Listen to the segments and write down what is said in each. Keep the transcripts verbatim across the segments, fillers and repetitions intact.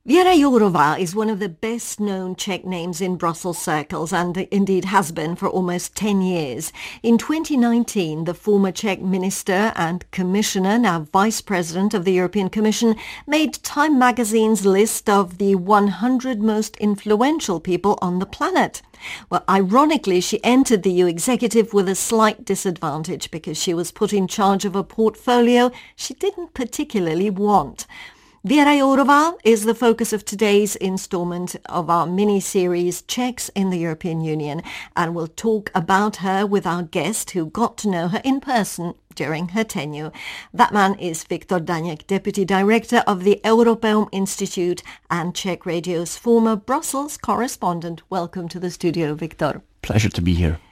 Věra Jourová is one of the best-known Czech names in Brussels circles and indeed has been for almost ten years. In twenty nineteen, the former Czech minister and commissioner, now vice president of the European Commission, made Time magazine's list of the one hundred most influential people on the planet. Well, ironically, she entered the E U executive with a slight disadvantage because she was put in charge of a portfolio she didn't particularly want. Věra Jourová is the focus of today's instalment of our mini-series Czechs in the European Union, and we'll talk about her with our guest who got to know her in person during her tenure. That man is Viktor Daněk, Deputy Director of the Europeum Institute and Czech Radio's former Brussels correspondent. Welcome to the studio, Viktor. Pleasure to be here.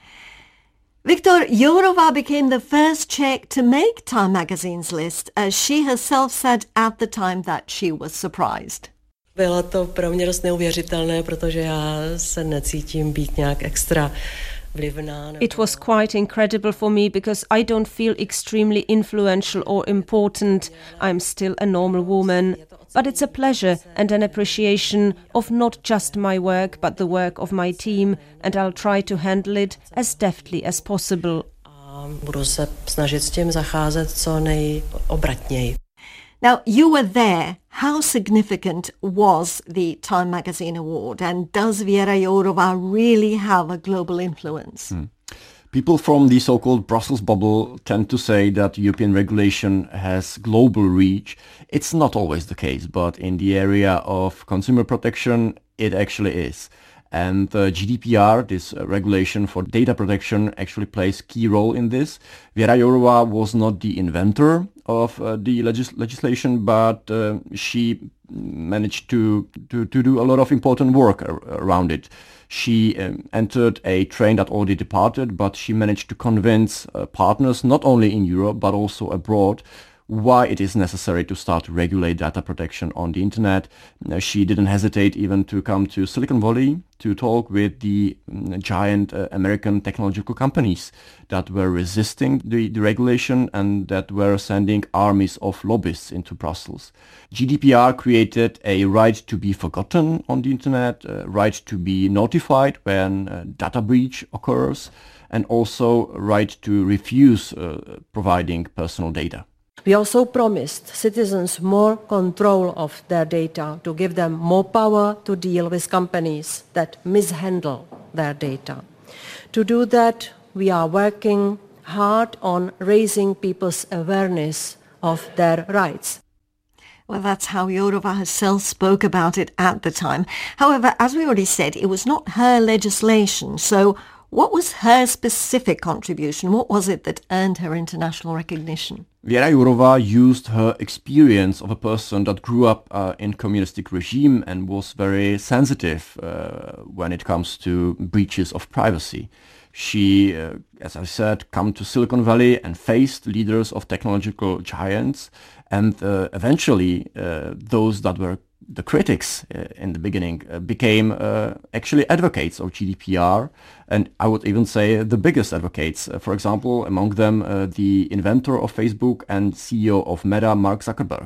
Viktor, Jourová became the first Czech to make Time magazine's list, as she herself said at the time that she was surprised. Bylo to pro mě dost neuvěřitelné, protože já se necítím být nějak extra vlivná. It was quite incredible for me because I don't feel extremely influential or important. I'm still a normal woman. But it's a pleasure and an appreciation of not just my work, but the work of my team, and I'll try to handle it as deftly as possible. A budu se snažit s tím zacházet co nejobratněji. Now, you were there. How significant was the Time Magazine Award, and does Věra Jourová really have a global influence? Hmm. People from the so-called Brussels bubble tend to say that European regulation has global reach. It's not always the case, but in the area of consumer protection, it actually is. And uh, G D P R, this uh, regulation for data protection, actually plays a key role in this. Věra Jourová was not the inventor of uh, the legis- legislation, but uh, she managed to, to, to do a lot of important work ar- around it. She um, entered a train that already departed, but she managed to convince uh, partners, not only in Europe, but also abroad, why it is necessary to start to regulate data protection on the internet. Uh, she didn't hesitate even to come to Silicon Valley to talk with the um, giant uh, American technological companies that were resisting the, the regulation and that were sending armies of lobbyists into Brussels. G D P R created a right to be forgotten on the internet, a right to be notified when a data breach occurs, and also a right to refuse uh, providing personal data. We also promised citizens more control of their data, to give them more power to deal with companies that mishandle their data. To do that, we are working hard on raising people's awareness of their rights. Well, that's how Jourová herself spoke about it at the time. However, as we already said, it was not her legislation. So what was her specific contribution? What was it that earned her international recognition? Věra Jourová used her experience of a person that grew up uh, in communistic regime and was very sensitive uh, when it comes to breaches of privacy. She, uh, as I said, come to Silicon Valley and faced leaders of technological giants, and uh, eventually uh, those that were the critics uh, in the beginning uh, became uh, actually advocates of G D P R, and I would even say the biggest advocates. Uh, for example, among them uh, the inventor of Facebook and C E O of Meta, Mark Zuckerberg.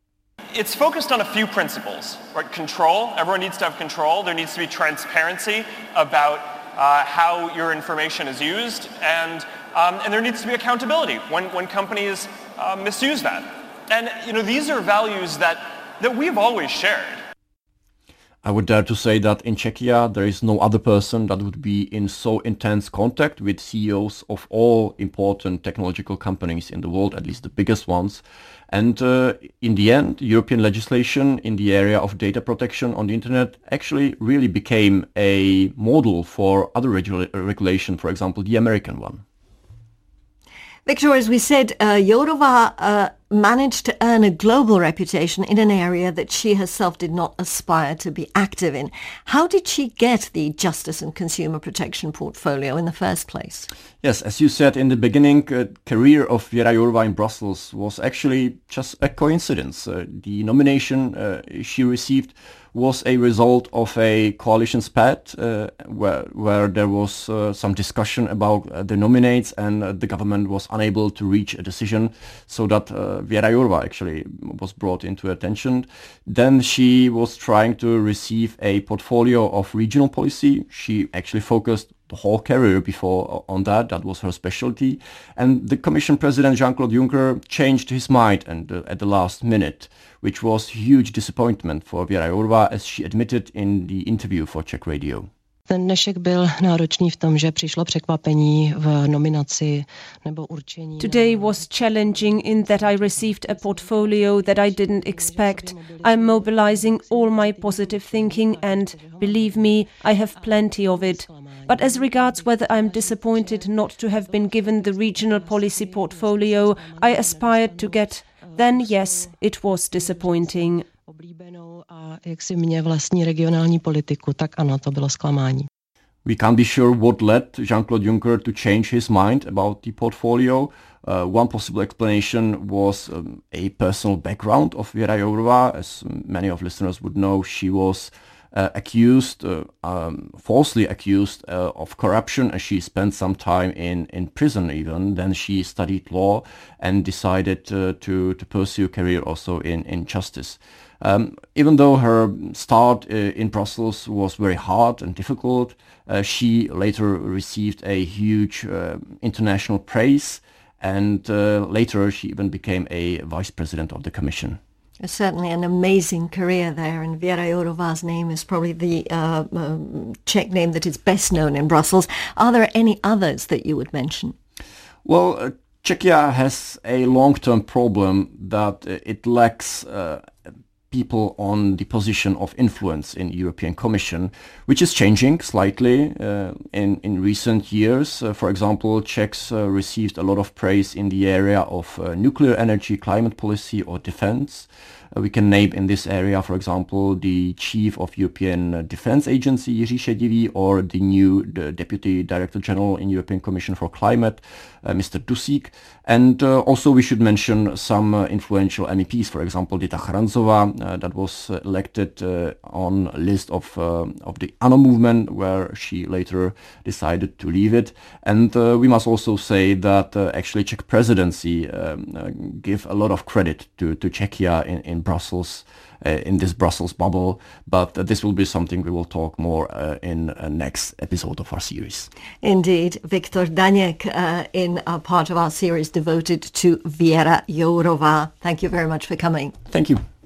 It's focused on a few principles, right? Control. Everyone needs to have control. There needs to be transparency about uh, how your information is used, and um, and there needs to be accountability when when companies uh, misuse that. And you know, these are values that that we've always shared. I would dare to say that in Czechia there is no other person that would be in so intense contact with C E Os of all important technological companies in the world, at least the biggest ones. And uh, in the end, European legislation in the area of data protection on the internet actually really became a model for other regula- regulation, for example, the American one. Viktor, as we said, uh, Jourová uh, managed to earn a global reputation in an area that she herself did not aspire to be active in. How did she get the justice and consumer protection portfolio in the first place? Yes, as you said in the beginning, uh, career of Věra Jourová in Brussels was actually just a coincidence. Uh, the nomination uh, she received was a result of a coalition spat uh, where, where there was uh, some discussion about uh, the nominates, and uh, the government was unable to reach a decision, so that uh, Věra Jourová actually was brought into attention. Then she was trying to receive a portfolio of regional policy. She actually focused the whole career before on that. That was her specialty. And the Commission President Jean-Claude Juncker changed his mind and uh, at the last minute, which was huge disappointment for Věra Jourová, as she admitted in the interview for Czech Radio. Ten dnešek byl náročný v tom, že přišlo překvapení v nominaci nebo určení. Today was challenging in that I received a portfolio that I didn't expect. I'm mobilizing all my positive thinking and, believe me, I have plenty of it. But as regards whether I'm disappointed not to have been given the regional policy portfolio I aspired to get, then yes, it was disappointing. Oblíbenou a jak si mě vlastní regionální politiku, tak ano, to bylo zklamání. We can't be sure what led Jean-Claude Juncker to change his mind about the portfolio. Uh, one possible explanation was um, a personal background of Věra Jourová. As many of listeners would know, she was uh, accused, uh, um, falsely accused uh, of corruption, and she spent some time in, in prison even. Then she studied law and decided uh, to, to pursue a career also in, in justice. Um, even though her start uh, in Brussels was very hard and difficult, uh, she later received a huge uh, international praise, and uh, later she even became a vice president of the Commission. Certainly an amazing career there, and Věra Jourová's name is probably the uh, um, Czech name that is best known in Brussels. Are there any others that you would mention? Well, uh, Czechia has a long-term problem that uh, it lacks uh, people on the position of influence in European Commission, which is changing slightly uh, in, in recent years. Uh, for example, Czechs uh, received a lot of praise in the area of uh, nuclear energy, climate policy or defense. Uh, we can name in this area, for example, the chief of European uh, Defense Agency, Jiří Šedivý, or the new the Deputy Director General in European Commission for Climate, uh, Mister Dusík. And uh, also we should mention some uh, influential M E Ps, for example, Dita Charanzová, uh, that was uh, elected uh, on a list of, uh, of the ANO movement, where she later decided to leave it. And uh, we must also say that uh, actually Czech presidency um, uh, give a lot of credit to, to Czechia in, in Brussels, uh, in this Brussels bubble, but uh, this will be something we will talk more uh, in a next episode of our series. Indeed, Viktor Daněk uh, in a part of our series devoted to Věra Jourová. Thank you very much for coming. Thank you.